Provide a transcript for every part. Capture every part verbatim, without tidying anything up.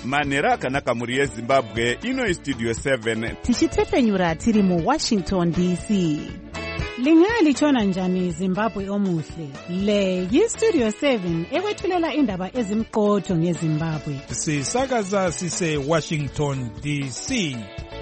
manhero akanaka muri yezimbabwe. Ino istudio seven tichitefenyura tiri muwashington D C. Lingalitshona njani Zimbabwe omuhle? Le yistudio seven ekwethulela indaba ezimqotho ngeZimbabwe. Sisakaza sise Washington D C.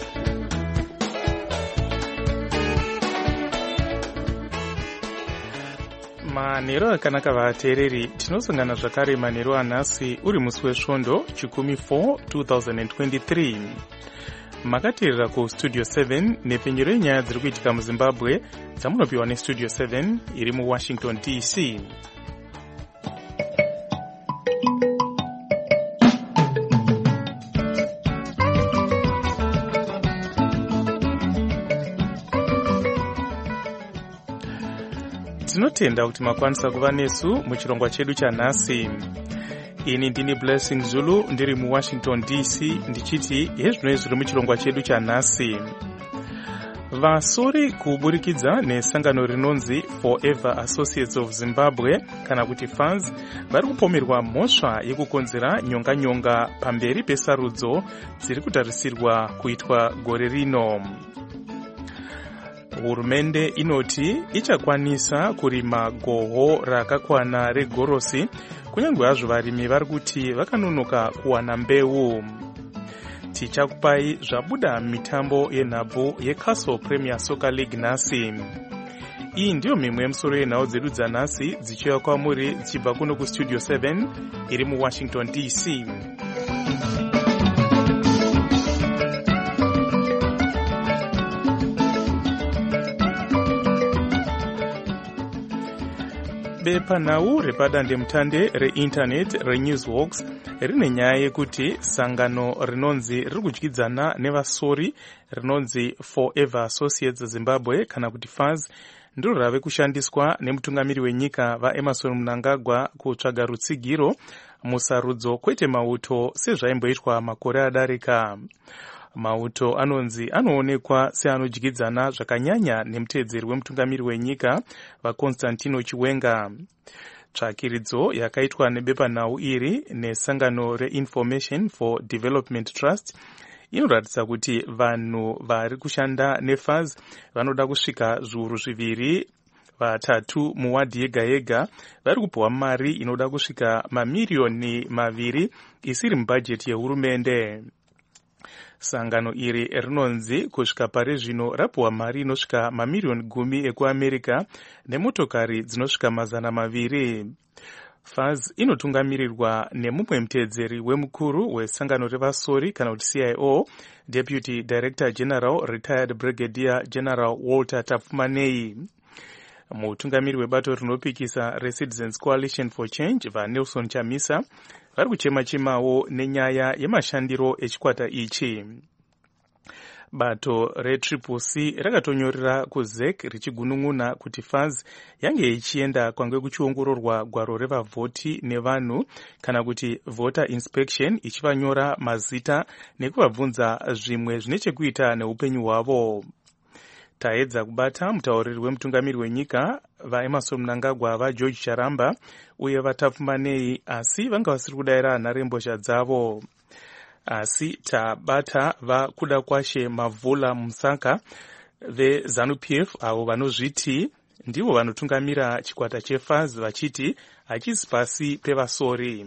Manhero akanaka vateereri, tinosangana zvakare manhero anhasi uri musi wesvondo chikumi four twenty twenty-three. Makateerera kustudio seven nepenyero yenyaya dziri kuitika muZimbabwe dzamunopiwa nestudio seven iri muWashington D C. Tinotenda kuti makwanisa kuva nesu muchirongwa chedu chanhasi. Ini ndini Blessing Zulu ndiri muWashington D C ndichiti hezvino zviri muchirongwa chedu chanhasi. Vasori kuburikidza nesangano rinonzi Forever Associates of Zimbabwe kana kuti F A Z vari kupomerwa mhosva yekukonzera nyonga-nyonga pamberi pesarudzo dziri kutarisirwa kuitwa gore rino. Hurumende inoti ichakwanisa kurima goho rakakwana regorosi, kunyange hazvo varimi vari kuti vakanonoka kuwana mbeu. Tichakupai zvabuda mitambo yenhabvu yeCastle Premier Soccer League nhasi. Iyi ndiyo mimwe yemusoro yenhau dzedu dzanhasi dzichiuya kwamuri dzichibva kuno kustudio seven iri muWashington D C. Bepanhau repadandemutande reinternet reNewsWalks rine nyaya yekuti sangano rinonzi riri kudyidzana nevasori rinonzi Forever Associates Zimbabwe kana kuti F A Z ndiro rave kushandiswa nemutungamiri wenyika vaEmmerson Mnangagwa kutsvaga rutsigiro musarudzo kwete mauto sezvaimboitwa makore adarika. Mauto anonzi anoonekwa seanodyidzana zvakanyanya nemuteedzeri wemutungamiri wenyika vaConstantino Chiwenga. Tsvakiridzo yakaitwa nebepanhau iri nesangano reInformation for Development Trust inoratidza kuti vanhu vari kushanda neF A Z vanoda kusvika zviuru zviviri vatatu muwadhi yega yega vari kupiwa mari inoda kusvika mamiriyoni maviri isiri mubhajeti yehurumende. Sangano iri rinonzi kusvika pari zvino rapiwa mari inosvika mamiriyoni gumi ekuAmerika nemotokari dzinosvika mazana maviri. F A Z inotungamirirwa nemumwe muteedzeri wemukuru wesangano revasori kana kuti C I O, Deputy Director General Retired Brigadier General Walter Tafumanei. Mutungamiri webato rinopikisa reCitizens Coalition for Change vaNelson Chamisa vari kuchema-chemawo nenyaya yemashandiro echikwata ichi. Bato reTriple C rakatonyorera kuZ E C richigunun'una kuti F A Z yange ichienda kwange kuchiongororwa gwaro revavhoti nevanhu kana kuti voter inspection ichivanyora mazita nekuvabvunza zvimwe zvine chekuita neupenyu hwavo. Taedza kubata mutauriri wemutungamiri wenyika vaEmmerson Mnangagwa vaGeorge Charamba uye vaTafumanei asi vanga vasiri kudayira nharembozha dzavo. Asi tabata vakuda kwashe Mavula Musaka veZANU-P F avo vanozviti ndivo vanotungamira chikwata cheF A Z vachiti hachisi pasi pevasori.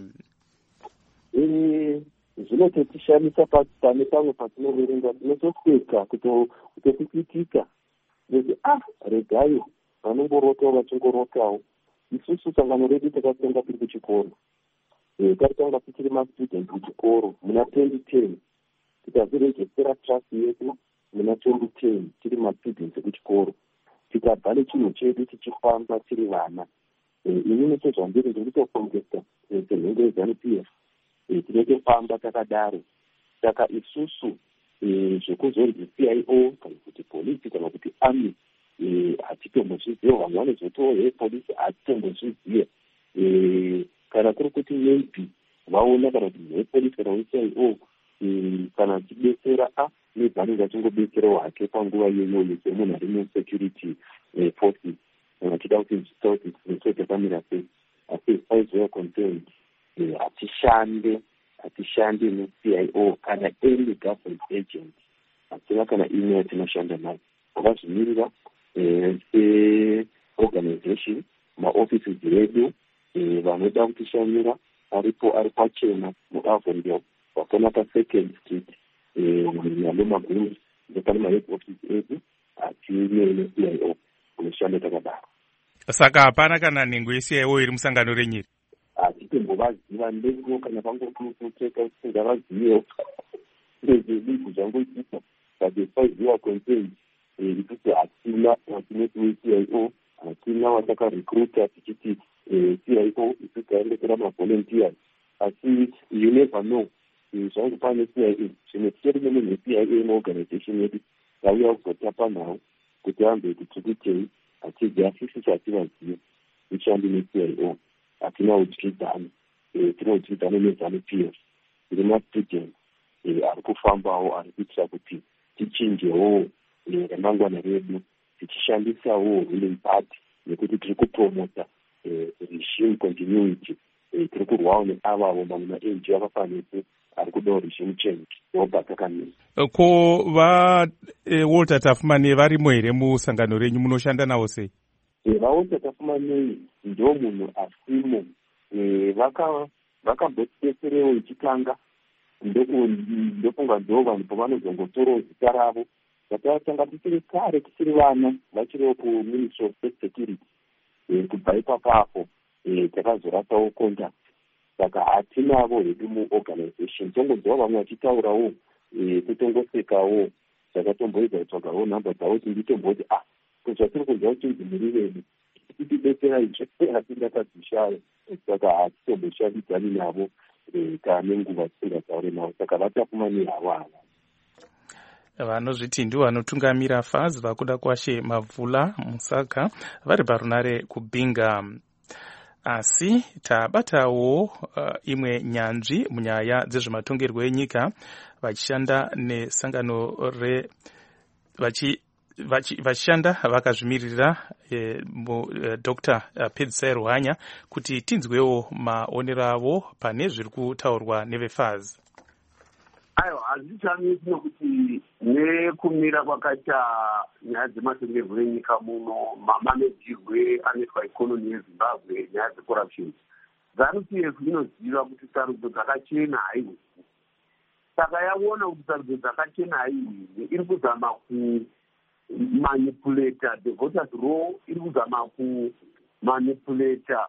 Zvinototishamisa pane pamwe patinoverenga tinotoseka kutokuitika kuti ah regai vanongorotawo vachingorotawo. Isusu sangano redu takatanga tiri kuchikoro, takatanga tichiri mastudent kuchikoro muna twenty ten, tikazorejestera trust yedu muna twenty ten tiri mastudent kuchikoro, tikabva nechinhu chedu tichifamba tiri vana. Inini sezvandiri ndiri kutokongesta senhenge yeZANU-P F tinotofamba takadaro. Saka isusu zvekuzonzi C I O kana kuti polisi kana kuti army hatitombozviziva. Vanhu vanozotiwo he polisi hatitombozviziva. Kana kuri kuti maybe vaona kana kuti he polisi kana kuti C I O kana chidetsera a nebhani ngachingobetserawo hake panguva iyoyo semunhu ari musecurity forces achida kuti zvisakuti zvisote pamira sei. Asi as we are concerned hatishande hatishandi ne-C I O kana any government agent, hatina kana imwe yatinoshanda nayo. Vakazvimirira seorganization, maoffices edu vanoda kutishandira aripo ari pachena muAvondale, vakona paSecond Street naMaguru, ndopane mahead office edu hatine ne-C I O kunoshanda takadaro. Saka hapana kana nhengo ye-C I O iri musangano renyiri? Hatitombovaziva ndeko kana pangokuteka usingavazivewo ndezvebigu zvangoitika, but as far as we are concerned, ikuti hatina watinoti we-C I O, hatina watakarecruita tichiti C I O isikaendekera mavolunteers, asi you never know. Zvangu pane C I O, zvimwe titori nemunhu we-C I O muorganization yedu tauya kuzotapa nawo kuti ambe kuti tikutei, hatidzi asisi chativaziva ushandi ne-C I O. Hatina udyidzana, tina udyidzana nezanu peers, tiri mastudents ari kufambawo ari kuitira kuti tichinjewo ramangwana redu, tichishandisawo ruling party nekuti tiri kupromota regime continuity, tiri kurwawo neavavo mamwe ma-N G O akafanise ari kudawo regime change nobva takamira. Ko vaWalter Tafumane varimo here musangano renyu, munoshanda navo sei? VaWalter Tafumane ndo munhu asimo, vakambotidetserewo ichitanga, ndofunga ndo vanhu pavanozongotorawo zita ravo. Takatanga tichiri kare tichiri vana vachiriwo kuMinistry of State Security, kubva ipapapo takazorasawo contact. Saka hatinavo hedu muorganization, tongonzwa vamwe vachitaurawo kutongosekawo, takatomboedza kutsvagawo nhamba dzavo kuti nditomboti ah zvatiri kunzwa kuti nzimiri vedu titidetsera izvo hatingatadzishaya, saka hatitomboshandidzani navo kana nenguva tisingataure navo. Saka vaTafumane havo ava vanozviti ndivo vanotungamira F A Z vakuda kwashe Mavhula Musaka vari parunare kubhinga. Asi tabatawo uh, imwe nyanzvi munyaya dzezvematongerwo enyika vachishanda nesangano re vachi vachishanda vakazvimirira eh, eh, Doctor Pedzisai Ruhanya kuti tinzwewo maonero avo pane zviri kutaurwa neve-F A Z. Aiwa, hazvichanisi nokuti nekumira kwakaita nyaya dzematongerwo enyika muno, mamanejirwe anoitwa ikonomi yeZimbabwe, nyaya dzecorruption, ZANU-P F inoziva kuti sarudzo dzakachena haiwi. Saka yaona kuti sarudzo dzakachena haiwi, iri kuzama kumanipulata the voters roll, iri kuzama kumanipulata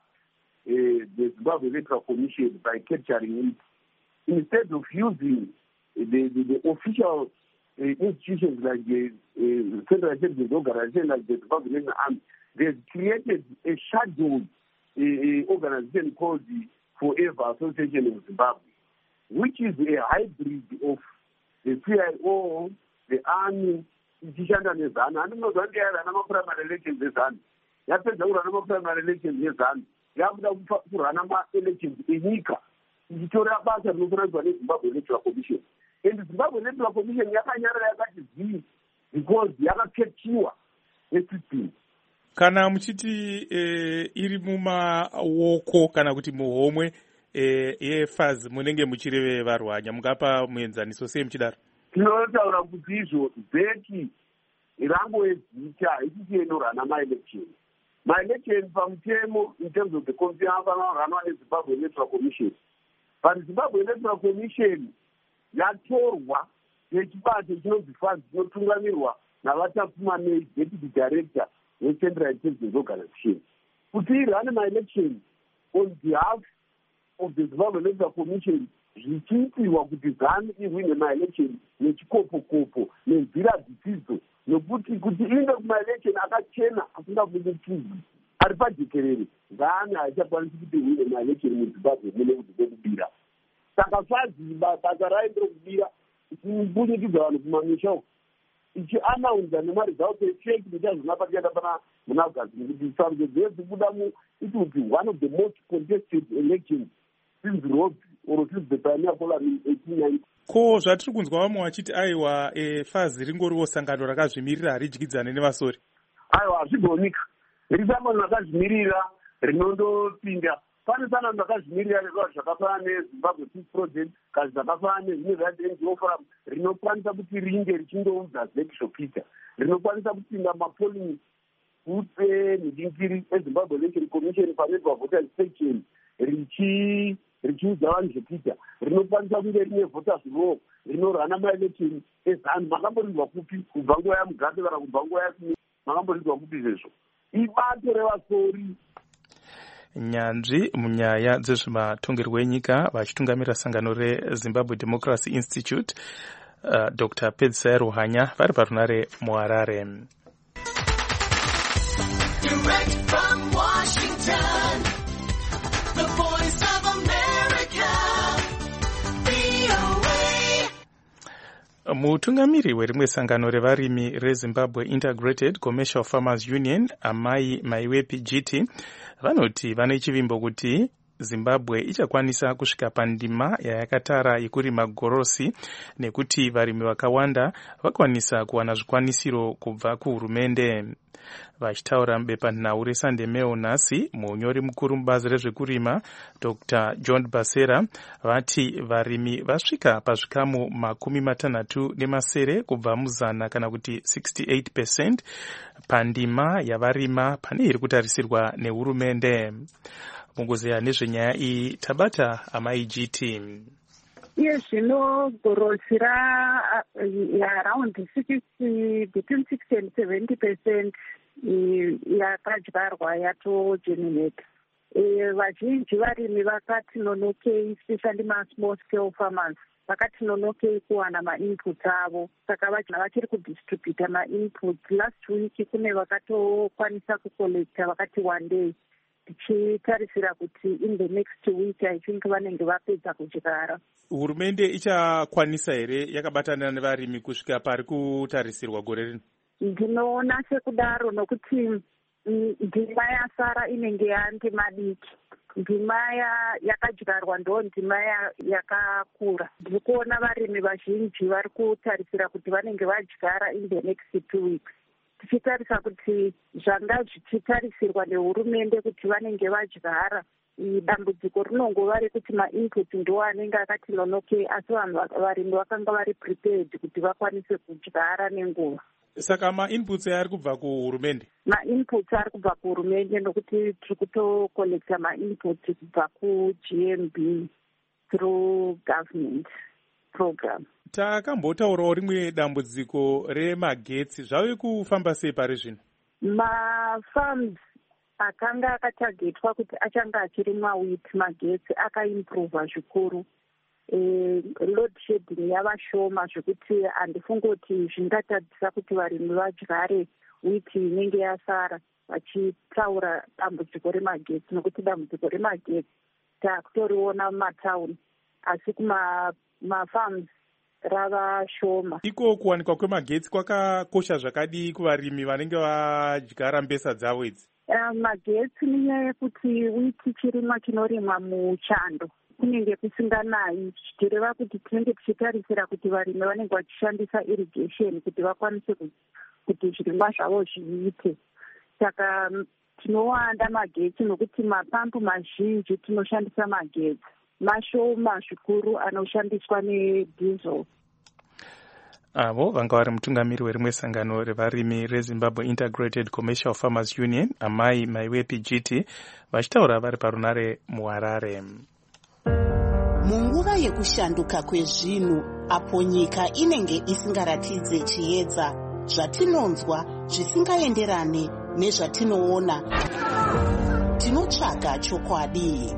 the Zimbabwe Electoral Commission by capturing it, instead of using The, the, the official uh, institutions like the uh, Central Intelligence Organization, like the Zimbabwe National Army, they've created a shadow uh, uh, organization called the Forever Association of Zimbabwe, which is a hybrid of the C I O, the army, ichishanda nezanu. Andinozwa ndiyarana ma-primary elections ezanu. Yapedza kurana ma-primary elections ezanu. Yakuda kurana ma-elections enyika. Ichitora basa rinokuranzwa neZimbabwe Electoral Commission. And the Zimbabwe Electoral Commission yakanyarara yakati zii because yakaketiwa nesystem. Kana muchiti eh, iri mumaoko kana kuti muhomwe eh, ye-F A Z munenge muchireve Varwanya, mungapa muenzaniso sei muchidaro? Tinotaura kuti izvo zeti rango ezita ichichiendorana ma-election. Ma-election pamutemo in terms of the commission anoranwa neZimbabwe Electoral Commission. But Zimbabwe Electoral Commission yatorwa nechibato chinonzi F A Z chinotungamirwa navaTafumane, Deputy Director weCentral Intelligence Organization, kuti irane ma-election on behalf of the Zimbabwe Electoral Commission, zvichiitirwa kuti ZANU ihwine ma-election nechikopo-kopo nenzira dzisidzo, nokuti kuti iende kuma-election akachena asingabudikidzwi ari pajekerere, ZANU haichakwanisi kuti ihwine ma-election muZimbabwe mune kuti kwekubira. Saka F A Z basa rayo ndokubira ichibudikidza vanhu kumamisha uko, ichianaunza nemaresults echeki nechazvinapa tikaenda pana munagazini kuti sarudzo dzedzibuda mu it will be one of the most contested elections since Robbie or since the pioneer poll in eighteen ninety. Ko zvatiri kunzwa vamwe vachiti aiwa F A Z ringoriwo sangano rakazvimirira haridyidzane nevasori. Aiwa hazvigonika, risangano rakazvimirira rinondopinda pane sana ndakazvimirira rekuva zvakafanana nezimbabwe peace project kazi zvakafanana nezvimwe zvaiti N G O forum rinokwanisa kuti ringe richindoudza zvekuzvopita, rinokwanisa kupinda mapolling booths enhingiri ezimbabwe election commission panoitwa voters section richi richiudza vanhu zvopita, rinokwanisa kunge rine voters law rinorana maelection ezanu. Makamborinzwa kupi kubva nguva yamugabe kana kubva nguva yasini? Makamborinzwa kupi izvezvo? Ibato revasori. Nyanzvi munyaya dzezvematongerwo enyika vachitungamira sangano reZimbabwe Democracy Institute uh, Doctor Pedzisai Ruhanya vari parunare muHarare. Direct from Washington, the voice of America, V O A. Mutungamiri werimwe sangano revarimi reZimbabwe Integrated Commercial Farmers Union, Amai Maiwepi G T, vanoti vane chivimbo kuti Zimbabwe ichakwanisa kusvika pandima yayakatara yekurima gorosi nekuti varimi vakawanda vakwanisa kuwana zvikwanisiro kubva kuhurumende. Vachitaura mubepanhau reSunday Mail nhasi, munyori mukuru mubazi rezvekurima Doctor John Basera vati varimi vasvika pazvikamu makumi matanhatu nemasere kubva muzana kana kuti sixty-eight percent pandima yavarima pane iri kutarisirwa nehurumende. Mungozeya nezvenyaya iyi tabata Amai G T. Iye zvino gorosi around sixty between sixty and seventy percent yakadyarwa yatogeminate. Vazhinji varimi vakati nonokei, especially ma-small scale farmers vakati nonokei kuwana ma-inputs avo, saka vachina vachiri kudistributa ma-inputs. Last week kune vakatokwanisa kucollecta vakati one day, tichitarisira kuti in the next week I think vanenge vapedza kudyara. Hurumende ichakwanisa here yakabatana nevarimi kusvika pari kutarisirwa gore rino? Ndinoona sekudaro nokuti ndima yasara inenge yandima diki, ndima yakadyarwa ndo ndima yakakura. Ndiri kuona varimi vazhinji vari kutarisira kuti vanenge vadyara in the next two weeks. Tichitarisa kuti zvanga zvichitarisirwa nehurumende kuti vanenge vadyara, dambudziko rinongova rekuti ma-input ndo anenge akati nonokei, asi vanhu varimi vakanga vari prepared kuti vakwanise kudyara nenguva. Saka ma-inputs ari kubva kuhurumende? Ma-inputs ari kubva kuhurumende nokuti tiri kutocollecta ma-inputs kubva ku-G M B through government program. Takambotaurawo rimwe dambudziko remagetsi, zvave kufamba sei pari zvino? Ma-farms akanga akatargetwa kuti achanga achirimwa wheat magetsi akaimprova zvikuru. E, load shedding yava shoma zvekuti handifungoti zvingatadzisa kuti varimi vadyare wheat inenge yasara, vachitaura dambudziko remagetsi nokuti dambudziko remagetsi takutoriona mumatauni asi kuma mafarms rava shoma. Iko kuwanikwa kwemagetsi kwakakosha zvakadii kuvarimi vanenge vadyara mbesa dzavo idzi? Uh, magetsi nenyaya yekuti wheat chirimwa chinorimwa muchando kunenge kusinganayi, zvichireva kuti tinenge tichitarisira kuti varimi vanenge vachishandisa irrigation kuti vakwanise kuti zvirimwa zvavo zviite. Saka tinowanda magetsi nokuti mapampu mazhinji tinoshandisa magetsi, mashoma zvikuru anoshandiswa nediesel. Avo vanga vari mutungamiri werimwe sangano revarimi reZimbabwe Integrated Commercial Farmers Union, Amai Maiwepi G T, vachitaura vari parunare muHarare. Munguva yekushanduka kwezvinhu, apo nyika inenge isingaratidze chiedza, zvatinonzwa zvisingaenderane nezvatinoona, tinotsvaga chokwadi.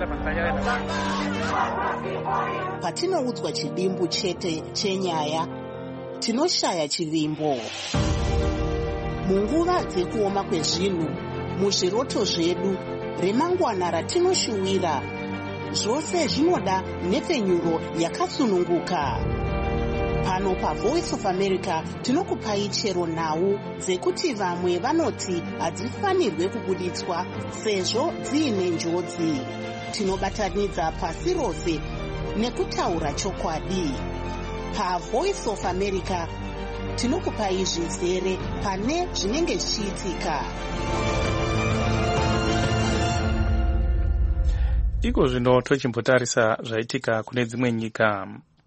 Patinoudzwa chidimbu chete chenyaya, tinoshaya chivimbo. Munguva dzekuoma kwezvinhu, muzviroto zvedu, remangwana ratinoshuwira, zvose zvinoda nhepfenyuro yakasununguka. Pano paVoice of America tinokupai chero nhau dzekuti vamwe vanoti hadzifanirwe kubuditswa sezvo dziine njodzi. Tinobatanidza pasi rose nekutaura chokwadi. PaVoice of America tinokupai zvizere pane zvinenge zvichiitika. iko zvino tochimbotarisa zvaitika kune dzimwe nyika.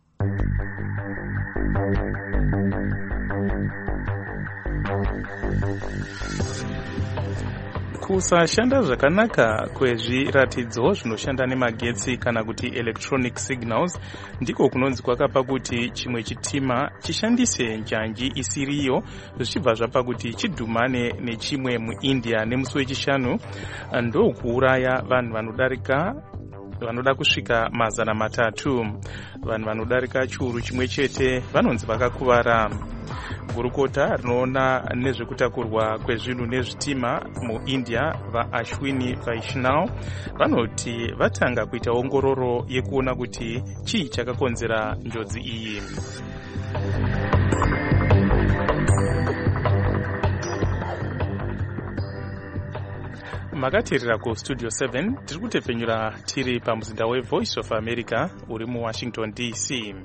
Kusashanda zvakanaka kwezviratidzo zvinoshanda nemagetsi kana kuti electronic signals ndiko kunonzi kwakapa kuti chimwe chitima chishandise njanji isiriyo zvichibva zvapa kuti chidhumane nechimwe muIndia nemusi wechishanu ndokuuraya vanhu vanodarika vanoda kusvika mazana matatu. Vanhu vanodarika chiuru chimwe chete vanonzi vakakuvara. Gurukota rinoona nezvekutakurwa kwezvinhu nezvitima muIndia vaAshwini Vaishnaw vanoti vatanga kuita ongororo yekuona kuti chii chakakonzera njodzi iyi. Makateerera kustudio seven tiri kutepfenyura tiri pamuzinda weVoice of America uri muWashington D C.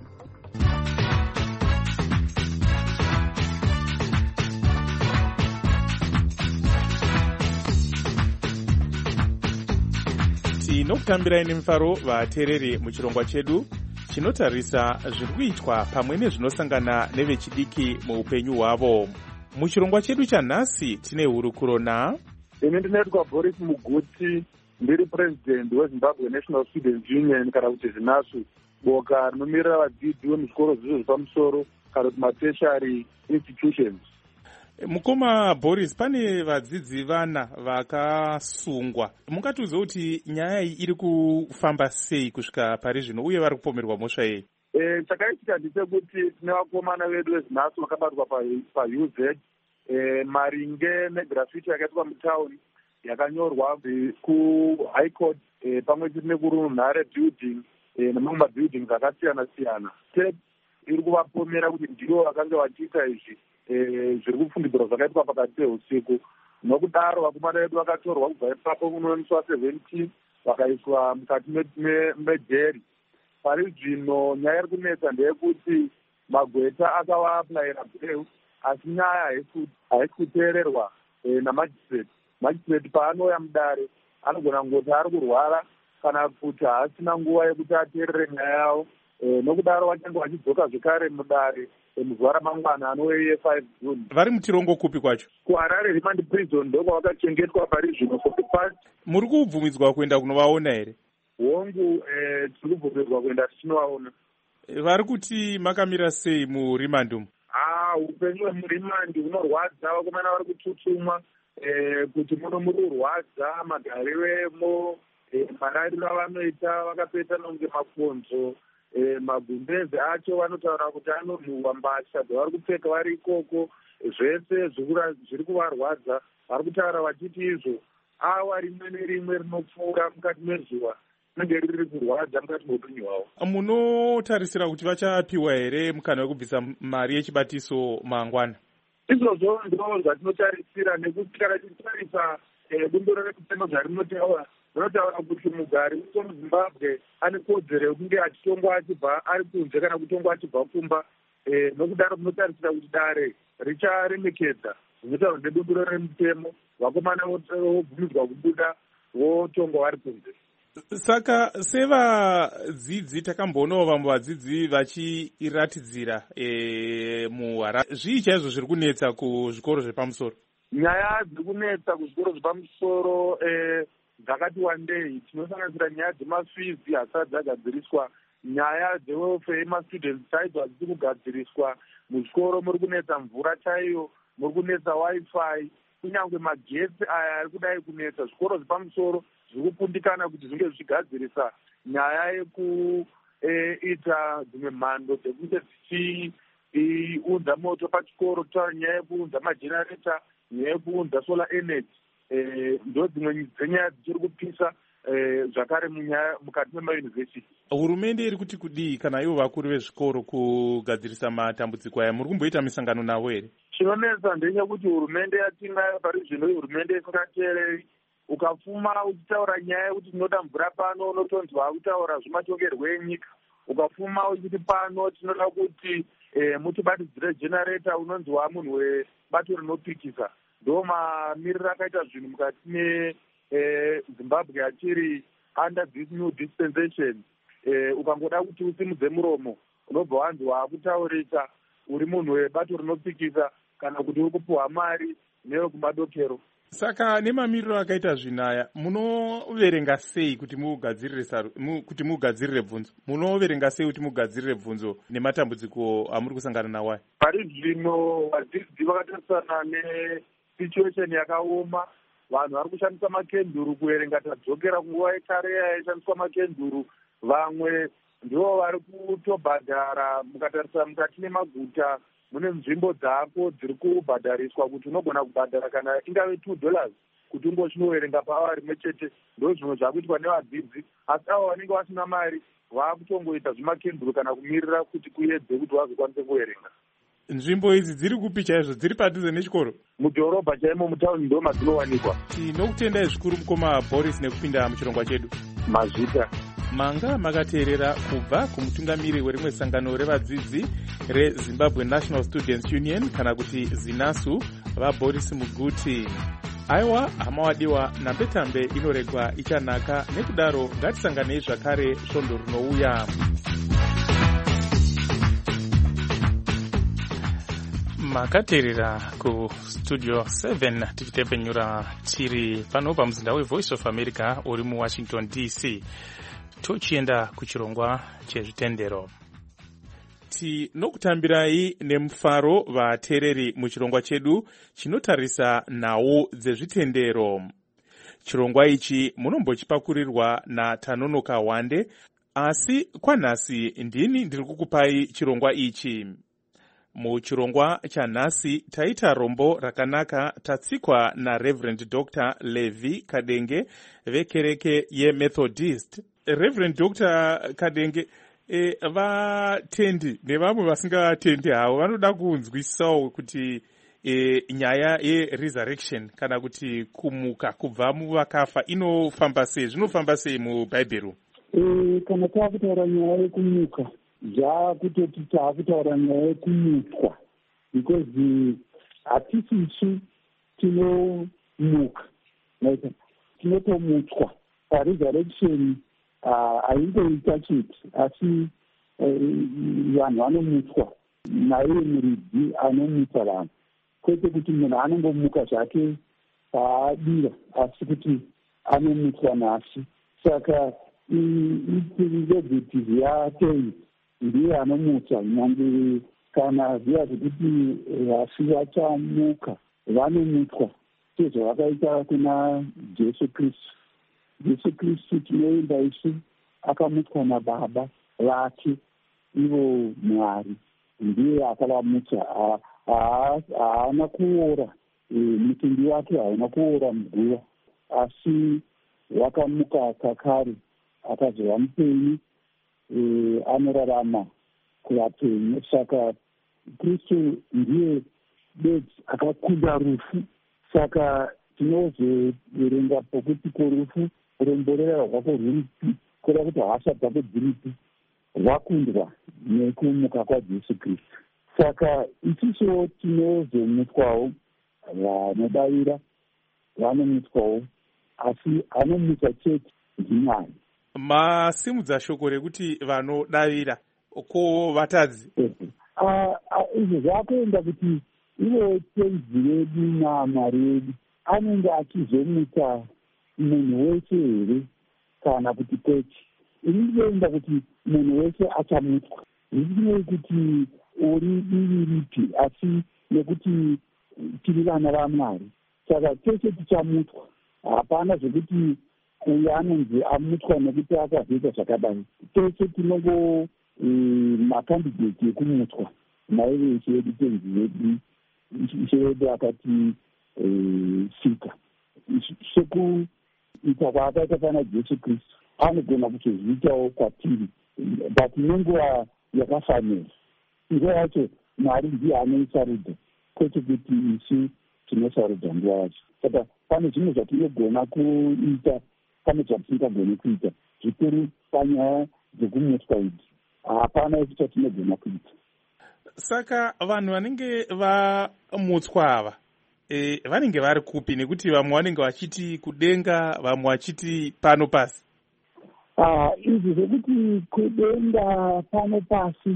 Tinokutambirai nemufaro vateereri muchirongwa chedu chinotarisa zviri kuitwa pamwe nezvinosangana nevechidiki muupenyu hwavo. Muchirongwa chedu chanhasi tine hurukuro na ine ndinoitwa Boris Muguti, ndiri president weZimbabwe National Students Union kana kuti ZINASU, boka rinomirira vadzidzi vemuzvikoro zvezvo zvepamusoro kana kuti matertiary institutions. Mukoma Boris, pane vadzidzi vana vakasungwa. Mungatiudza kuti nyaya iyi iri kufamba sei kusvika pari zvino uye vari kupomerwa mhosva yei? Eh, chakaitika ndechekuti tine vakomana vedu veZINASU vakabatwa paU Z eh, maringe negrafiti yakaitwa mutauni yakanyorwa kuHigh Court eh, pamwe chete nekurunhare building eh, nemamwe mabuildings akasiyana siyana. State iri kuvapomera kuti ndivo vakanga vachiita izvi zviri kufungidzirwa zvakaitwa pakati peusiku. Nokudaro vakomana vedu vakatorwa kubva ipapo kunoiswa seventeen vakaiswa mukati mejeri. Pari zvino nyaya iri kunetsa ndeyekuti magweta akavaapulaira beu asi nyaya haisi kuteererwa namajistrate. Majistrate paanouya mudare anogona kungoti ari kurwara kana kuti haasina nguva yekuti ateerere nyaya yavo. Nokudaro vachange vachidzoka zvekare mudare muzuva ramangwana anove five June. Vari mutirongo kupi kwacho? kuHarare Remand Prison ndoko vakachengetwa pari zvino for the past. Muri kubvumidzwa kuenda kunovaona here? Hongu eh, tiri kubvumidzwa kuenda tichinovaona. Vari kuti makamira sei muRimand umu? Ah, upenyu hwemuRimand hunorwadza. Vakomana vari kututumwa eh, kuti muno muri kurwadza magarivemo, eh, marariro avanoita vakapeta nonge makonzo. E, magumbezi acho vanotaura kuti anonhuhwa mbatya dzavari kupfeka vari ikoko, zvese zviri kuvarwadza. Vari kutaura vachiti izvo awa rimwe nerimwe rinopfuura mukati mezuva rinenge riri kurwadza mukati meupenyu hwavo. Munotarisira kuti vachapiwa here mukana wekubvisa mari yechibatiso mangwana? Izvozvo ndo zvatinotarisira, nekuti kana tichitarisa bumbiro rekutema zvarinotaura rinotaura kuti mugari wemuZimbabwe ane kodzero yekunge achitongwa achibva ari kunze kana kutongwa achibva kumba. E, nokudaro tinotarisira kuti dare richaremekedza zvinotaurwa nebumbiro remutemo. Vakomana vobvumidzwa kubuda votongwa vari kunze. Saka sevadzidzi takamboonawo vamwe vadzidzi vachiratidzira e, muHarare. Zvii chaizvo zviri kunetsa kuzvikoro zvepamusoro? Nyaya dziri kunetsa kuzvikoro zvepamusoro e, dzakati wandei. Tinosanganisira nyaya dzemafizi hasati dzagadziriswa, nyaya dzewelfare yemastudents chaidzo hadzisi kugadziriswa. Muzvikoro muri kunetsa mvura chaiyo, muri kunetsa wifi, kunyange magetsi aya ari kudai kunetsa. Zvikoro zvepamusoro zviri kupundikana kuti zvinge zvichigadzirisa nyaya yekuita dzimwe mhando dzekunge dzichiunza moto pachikoro, kutaura nyaya yekuunza majenereta, nyaya yekuunza solar energy. Eh, ndo dzimwe dzenyaya dzichiri kupisa eh, zvakare munyaya mukati memayunivhesiti. Hurumende iri kuti kudii kana ivo vakuru vezvikoro kugadzirisa matambudziko aya? Muri kumboita misangano navo here? Chinonetsa ndechekuti hurumende yatinayo pari zvino hurumende isingateereri. Ukapfuma uchitaura nyaya yekuti tinoda mvura pano unotonzwa kutaura zvematongerwo enyika. Ukapfuma uchiti pano tinoda kuti eh, mutibatidzire generator unonzwa munhu webato rinopikisa. Ndo mamiriro akaita zvinhu mukati meZimbabwe achiri under this new dispensation eh, ukangoda kuti usimudze muromo unobva wanzi waakutaurika uri munhu webato rinopikisa kana kuti uri kupuhwa mari neyokumadokero. Saka nemamiriro akaita zvinaya munoverenga sei kuti mugadzirire saru mu, kuti mugadzirire bvunzo munoverenga sei kuti mugadzirire bvunzo nematambudziko amuri kusangana nawo? Pari zvino vadzidzi vakatarisana nesituation yakaoma, vanhu vari kushandisa makenduru kuverenga. Tadzokera kunguva yekare yaishandiswa makenduru, vamwe ndivo vari kutobhadhara. Mukatarisa mukati nemaguta mune nzvimbo dzako dziri kubhadhariswa kuti unogona kubhadhara kana ingave two dollars kuti ungochinoverenga pawa rimwe chete. Ndo zvimwe zvakuitwa nevadzidzi, asi avo vanenge vasina mari vakutongoita zvimakenduru kana kumirira kuti kuedze kuti vazokwanise kuverenga. Nzvimbo idzi dziri kupi chaizvo? Dziri padhuze nechikoro? Mudhorobha chaimo, mutauni ndo madzinowanikwa. Tinokutendai zvikuru mukoma Boris nekupinda muchirongwa chedu. Mazvita manga makateerera kubva kumutungamiri werimwe sangano revadzidzi reZimbabwe National Students Union kana kuti ZINASU vaBoris Muguti. Aiwa hama wadiwa, nambetambe inoregwa ichanaka, nekudaro ngatisanganei zvakare svondo rinouya. Makateerera ku studio seven tichitepenyura tiri pano pamuzinda weVoice of America uri muWashington D C. Tochienda kuchirongwa chezvitendero. Tinokutambirai nemufaro vateereri muchirongwa chedu chinotarisa nhau dzezvitendero. Chirongwa ichi munombochipakurirwa naTanonoka Wande, asi kwanhasi ndini ndiri kukupai chirongwa ichi. Muchirongwa chanhasi taita rombo rakanaka tatsikwa naReverend Doctor Levi Kadenge vekereke yeMethodist. Reverend Doctor Kadenge, e, vatendi nevamwe vasingatendi havo vanoda kunzwisawo kuti e, nyaya yeresurrection kana kuti kumuka kubva muvakafa inofamba sei, zvinofamba sei mubhaibheri? E, kana taakutaura nyaya yekumuka zvakutoti taakutaura nyaya yekumutswa, because hatisisu tinomuka, tinotomutswa. Paresurrection haingoita chete, asi vanhu vanomutswa naye muridzi anomutsa vanhu, kwete kuti munhu anongomuka zvake paadira, asi kuti anomutswa nasi. Saka iregeratives yatei ndiye anomutsa, nyange kana zviya zvekuti vasi vachamuka vanomutswa sezvavakaita kuna Jesu Kristu. Jesu Kristu tinoenda isu akamutswa naBaba vake, ivo Mwari, ndiye akavamutsa. Haana kuora, mutumbi wake hauna kuora muguva, asi wakamuka kakare akazova mupenyu, anorarama kuvapenyu. Saka Kristu ndiye bedzi akakunda rufu. Saka tinozoverenga pokuti korufu kuromborera rwako rwuripi, kureva kuti hasha dzako dziripi, rwakundwa nekumuka kwaJesu Kristu. Saka isusuwo tinozomutswawo, vanodavira vanomutswawo, asi anomutsa chete ndimwari. Masimudza shoko rekuti vanodavira, ko vatadzi? Izvo zvakuenda kuti ivo tenzi vedu naMwari vedu anenge achizomutsa munhu wese here kana kuti kwete. Ini ndinoenda kuti munhu wese achamutswa, zvisinei kuti uri divi ripi, asi nekuti tiri vana vaMwari. Saka tese tichamutswa, hapana zvekuti uyo anonzi amutswa nekuti akazoita zvakadai. Tese tinongo makandidheti ekumutswa naive Ishe vedu, tenzi vedu, Ishe vedu akati sika. Sekuita kwaakaita pana Jesu Kristu anogona kutozviitawo kwatiri, but nenguva yakafanira. Nguva yacho Mwari ndiye anoisarudza, kwete kuti isu tinosarudza nguva yacho. Saka pane zvimwe zvatinogona kuita, pane zvatisingagoni kuita, zvikuru panyaya dzekumutswa idzi hapana isu chatinogona kuita. Saka vanhu vanenge vamutswa ava E, vanenge vari kupi? Nekuti vamwe vanenge vachiti kudenga, vamwe vachiti pano pasi. izvi zvekuti kudenga pano pasi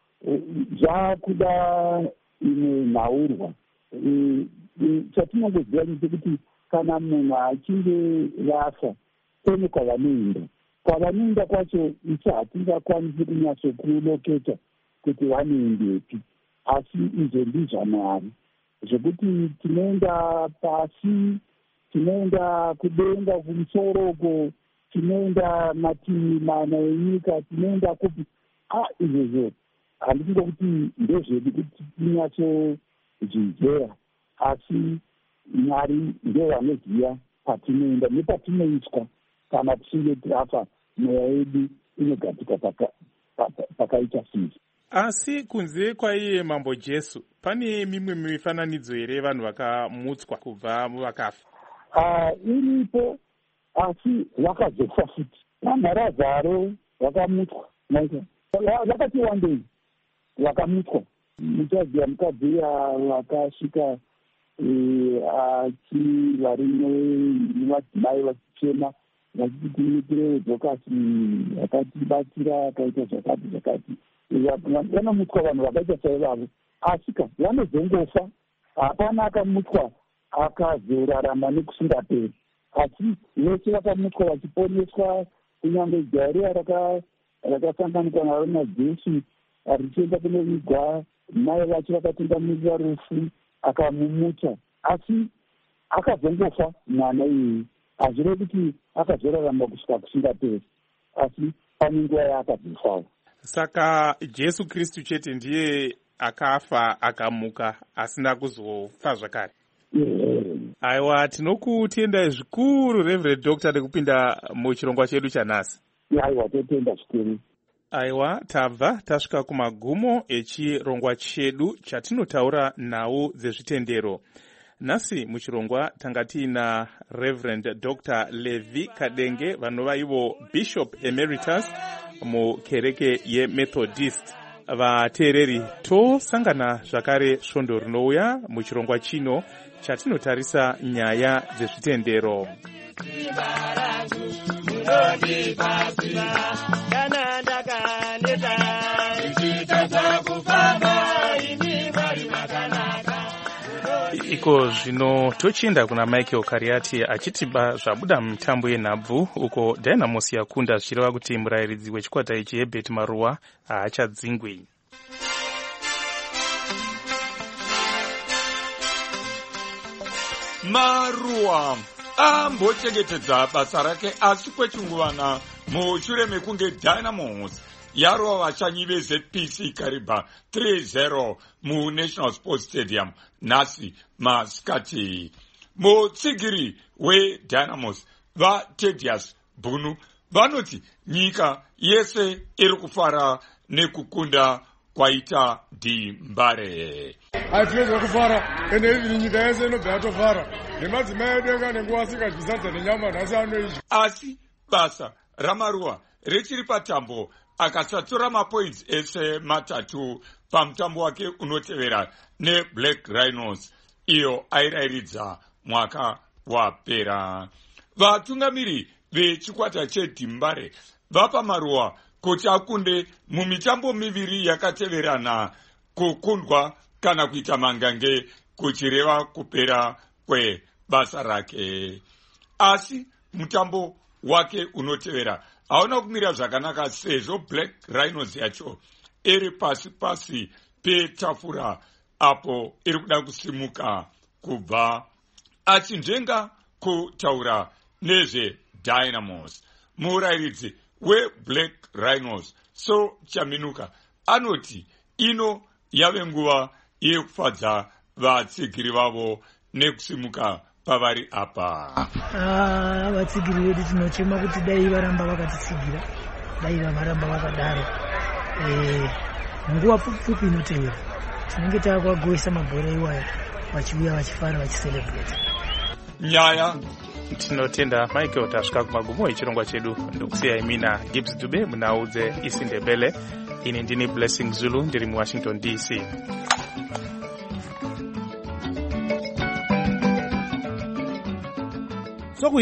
zvakuda imwe nhaurwa. Chatinongoziva ndechekuti kana munhu achinge vafa kune kwavanoenda. Kwavanoenda kwacho ichi hatingakwanisi kunyatsokuloketa kuti vanoendepi, asi izvo ndizvaMwari. Zvekuti tinoenda pasi, tinoenda kudenga kumusoroko, tinoenda mativi mana enyika, tinoenda kupi. Ah, izvozvo handiti ngokuti ndezvedu kuti tinyatsozvizeya, asi Mwari ndiye vanoziva patinoenda nepatinoitwa kana tichinge tafa, mweya yedu inogadzika pakaita sei. Asi kunze kwaiye Mambo Jesu, pane mimwe mifananidzo here vanhu vakamutswa kubva muvakafa? Uh, iripo, asi vakazofa futi. VaNharazaro vakamutswa, vakati wandei vakamutswa. Muchaziva mukadzi vakasvika achivarino vadzimai vachichema vachiti timuitire Dhokasi vakatibatsira akaita zvakati zvakati. Vanomutswa vanhu vakaita saivavo, asika vanozongofa. Hapana akamutswa akazorarama nekusingaperi, asi vese vakamutswa vachiponeswa. Kunyange jariya rakasanganikwa naro naJesu richienda kunovigwa, mai vacho vakatungamirira rufu akamumutsa, asi akazongofa mwana iyeye. Hazvirevi kuti akazorarama kusvika kusingaperi, asi pane nguva yaakazofawo. Saka Jesu Kristu chete ndiye akafa akamuka asina kuzofa zvakare. Yeah. Aiwa, tinokutendai zvikuru Reverend Doctor nekupinda muchirongwa chedu chanhasi. Aiwa, totenda zvikuru. Aiwa, tabva tasvika kumagumo echirongwa chedu chatinotaura nhau dzezvitendero. Nhasi muchirongwa tanga tiina Reverend Doctor Levi Kadenge vanova ivo Bishop Emeritus mukereke yeMethodist. Vateereri, tosangana zvakare svondo rinouya muchirongwa chino chatinotarisa nyaya dzezvitendero. Iko zvino tochienda kuna Michael Kariati achitiba zvabuda mitambo yenhabvu, uko Dynamos yakunda zvichireva kuti murayiridzi wechikwata ichi Herbert Maruwa haachadzingwi. Maruwa ambochengetedza basa rake asi kwechinguvana mushure mekunge Dynamos yarova vashanyi veZ P C Kariba three zero muNational Sports Stadium nhasi masikati. Mutsigiri weDynamos vaTedius Bunu vanoti nyika yese iri kufara nekukunda kwaita Dimbare. Hatinogona kufara ende iviri nyika yese inobva yatofara nemadzimai edu anga nenguva asikadyisadza nenyama nhasi anoizvi. Asi basa raMaruwa richiri patambo akasatora mapoints ese matatu pamutambo wake unotevera neBlack Rhinos iyo airayiridza mwaka wapera. Vatungamiri vechikwata cheDimbare vapa Maruwa kuti akunde mumitambo miviri yakateverana, kukundwa kana kuita mangange kuchireva kupera kwebasa rake. Asi mutambo wake unotevera hauna kumira zvakanaka sezvo Black Rhinos yacho iri pasi pasi petafura apo iri kuda kusimuka kubva. Achinjenga kutaura nezveDynamos, murayiridzi weBlack Rhinos So Chaminuka anoti ino yave nguva yekufadza vatsigiri vavo nekusimuka pavari apa. Ah, vatsigiri vedu tinochema kuti dai varamba vakatitsigira, dai varamba vakadaro. Eh, nguva pfupi inotevera tinenge tavakuvagoisa mabhora iwaya vachiuya vachifara vachicelebrate. Nyaya tinotenda Michael tasvika kumagumo echirongwa chedu. Ndokusiyai mina Gibbs Dube munhau dzeIsindebele. Ini ndini Blessing Zulu ndiri muWashington D C.